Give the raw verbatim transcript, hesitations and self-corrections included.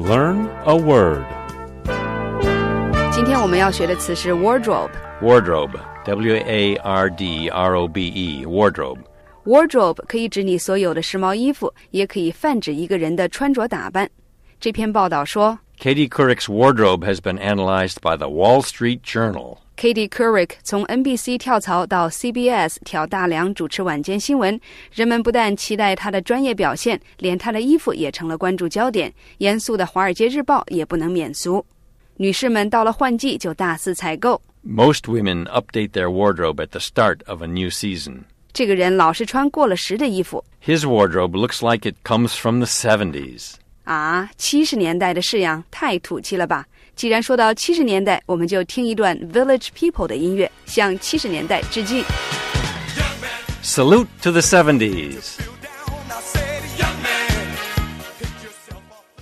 Learn a word. 今天我们要学的词是 wardrobe. Wardrobe, W A R D R O B E, wardrobe. Wardrobe 可以指你所有的时髦衣服，也可以泛指一个人的穿着打扮。这篇报道说 Katie Couric's wardrobe has been analyzed by the Wall Street Journal. Katie Couric 从 N B C 跳槽到 C B S 挑大梁主持晚间新闻，人们不但期待她的专业表现，连她的衣服也成了关注焦点。严肃的《华尔街日报》也不能免俗。女士们到了换季就大肆采购。 Most women update their wardrobe at the start of a new season. 这个人老是穿过了时的衣服。 His wardrobe looks like it comes from the seventies. 啊，七十年代的式样太土气了吧！既然说到七十年代，我们就听一段 Village People 的音乐，向七十年代致敬。 Salute to the seventies.